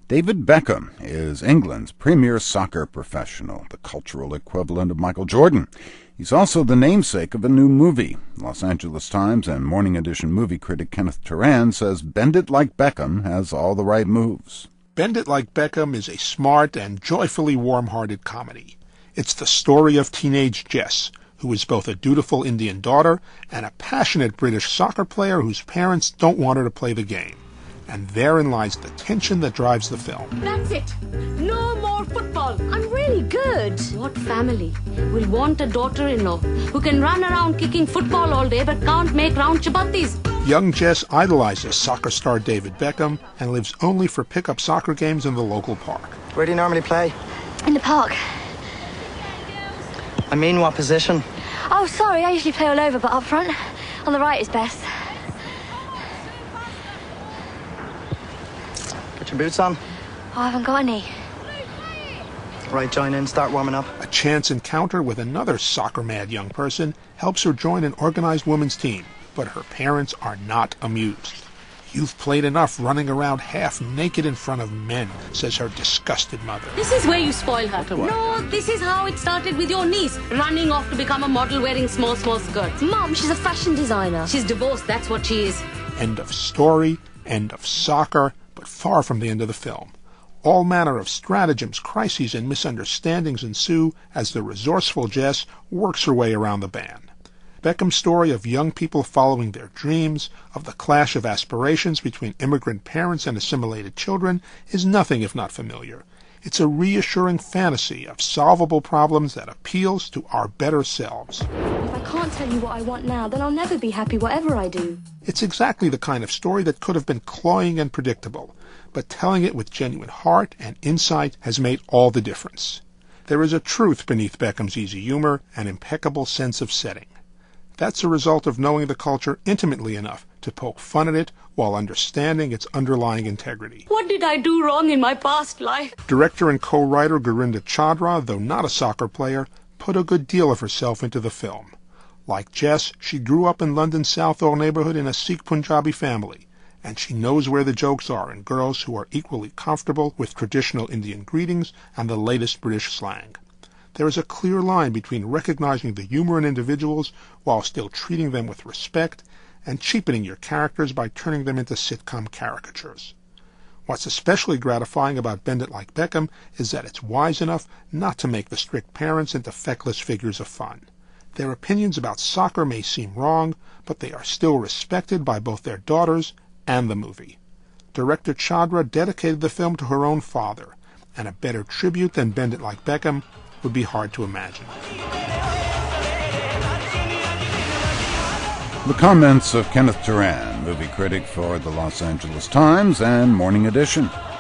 David Beckham is England's premier soccer professional, the cultural equivalent of Michael Jordan. He's also the namesake of a new movie. Los Angeles Times and Morning Edition movie critic Kenneth Turan says Bend It Like Beckham has all the right moves. Bend It Like Beckham is a smart and joyfully warm-hearted comedy. It's the story of teenage Jess, who is both a dutiful Indian daughter and a passionate British soccer player whose parents don't want her to play the game. And therein lies the tension that drives the film. That's it. No more football. I'm really good. What family will want a daughter-in-law who can run around kicking football all day but can't make round chapatis? Young Jess idolizes soccer star David Beckham and lives only for pickup soccer games in the local park. Where do you normally play? In the park. I mean, what position? Oh, sorry, I usually play all over, but up front. On the right is best. Get your boots on. Oh, I haven't got any. Right, join in, start warming up. A chance encounter with another soccer-mad young person helps her join an organized women's team, but her parents are not amused. "You've played enough running around half naked in front of men," says her disgusted mother. This is where you spoil her. No, this is how it started with your niece, running off to become a model wearing small skirts. Mum, she's a fashion designer. She's divorced, that's what she is. End of story, end of soccer, but far from the end of the film. All manner of stratagems, crises, and misunderstandings ensue as the resourceful Jess works her way around the band. Beckham's story of young people following their dreams, of the clash of aspirations between immigrant parents and assimilated children, is nothing if not familiar. It's a reassuring fantasy of solvable problems that appeals to our better selves. If I can't tell you what I want now, then I'll never be happy whatever I do. It's exactly the kind of story that could have been cloying and predictable, but telling it with genuine heart and insight has made all the difference. There is a truth beneath Beckham's easy humor, an impeccable sense of setting. That's a result of knowing the culture intimately enough to poke fun at it while understanding its underlying integrity. What did I do wrong in my past life? Director and co-writer Gurinder Chadha, though not a soccer player, put a good deal of herself into the film. Like Jess, she grew up in London's Southall neighborhood in a Sikh Punjabi family, and she knows where the jokes are in girls who are equally comfortable with traditional Indian greetings and the latest British slang. There is a clear line between recognizing the humor in individuals while still treating them with respect and cheapening your characters by turning them into sitcom caricatures. What's especially gratifying about Bend It Like Beckham is that it's wise enough not to make the strict parents into feckless figures of fun. Their opinions about soccer may seem wrong, but they are still respected by both their daughters and the movie. Director Chadha dedicated the film to her own father, and a better tribute than Bend It Like Beckham would be hard to imagine. The comments of Kenneth Turan, movie critic for the Los Angeles Times and Morning Edition.